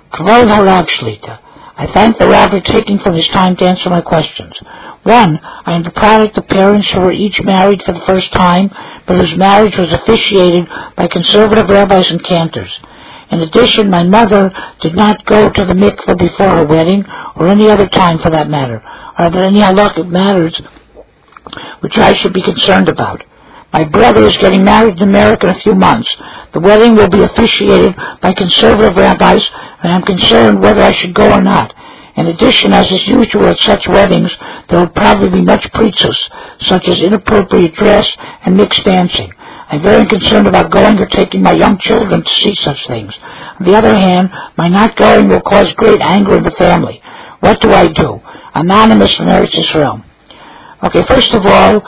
Kvod Harav Shlita. I thank the Rav for taking from his time to answer my questions. 1. I am the product of parents who were each married for the first time, but whose marriage was officiated by conservative rabbis and cantors. In addition, my mother did not go to the mikveh before her wedding, or any other time for that matter. Are there any halakhic matters which I should be concerned about? My brother is getting married in America in a few months. The wedding will be officiated by conservative rabbis, and I'm concerned whether I should go or not. In addition, as is usual at such weddings, there will probably be much pritzus, such as inappropriate dress and mixed dancing. I'm very concerned about going or taking my young children to see such things. On the other hand, my not going will cause great anger in the family. What do I do? Anonymous from Eretz Yisrael. Okay, first of all,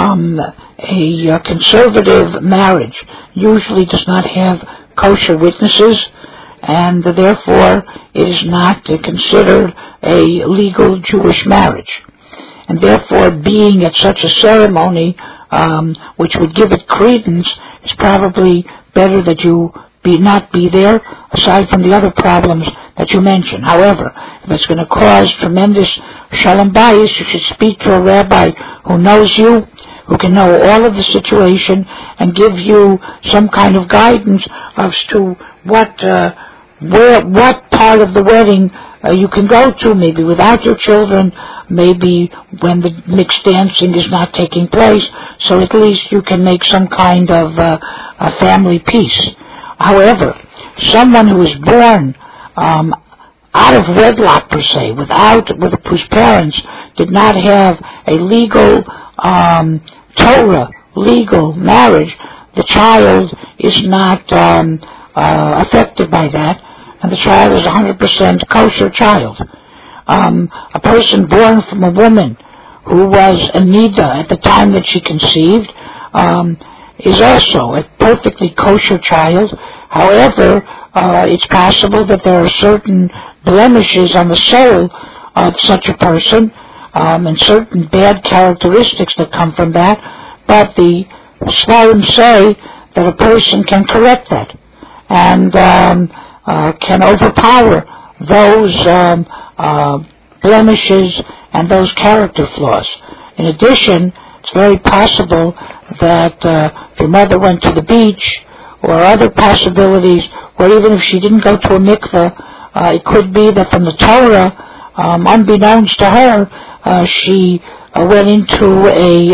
a conservative marriage usually does not have kosher witnesses, and therefore it is not considered a legal Jewish marriage. And therefore, being at such a ceremony, which would give it credence, is probably better that you not be there, aside from the other problems that you mentioned. However, if it's going to cause tremendous shalom bayis, you should speak to a rabbi who knows you, who can know all of the situation and give you some kind of guidance as to what part of the wedding you can go to, maybe without your children, maybe when the mixed dancing is not taking place, so at least you can make some kind of a family peace. However, someone who is born out of wedlock per se, whose parents did not have a legal Torah, legal marriage, the child is not affected by that, and the child is 100% kosher child. A person born from a woman who was a nida at the time that she conceived is also a perfectly kosher child. However, it's possible that there are certain blemishes on the soul of such a person, and certain bad characteristics that come from that, but the Sfarim say that a person can correct that and can overpower those blemishes and those character flaws. In addition, it's very possible that if your mother went to the beach, or other possibilities, or even if she didn't go to a mikveh, it could be that from the Torah, unbeknownst to her, she went into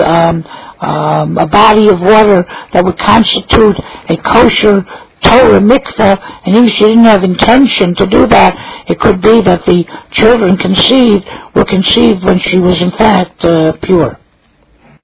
a body of water that would constitute a kosher Torah mikveh, and even if she didn't have intention to do that, it could be that the children were conceived when she was in fact pure.